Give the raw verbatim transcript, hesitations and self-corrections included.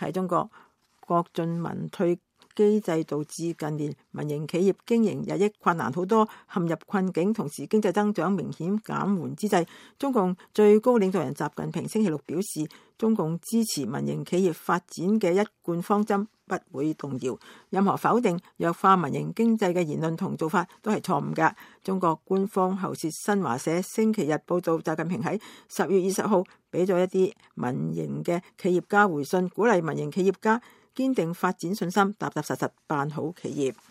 喺中國國進民退機制導致近年民營企業經營日益困難，好多陷入困境，同時經濟增長明顯減緩之際，中共最高領導人習近平星期六表示，中共支持民營企業發展嘅一貫方針不會動搖，任何否定弱化民營經濟嘅言論同做法都係錯誤㗎。中國官方喉舌新華社星期日報道，習近平喺十月二十號俾咗一啲民營嘅企業家回信，鼓勵民營企業家堅定發展信心，踏踏實實辦好企業。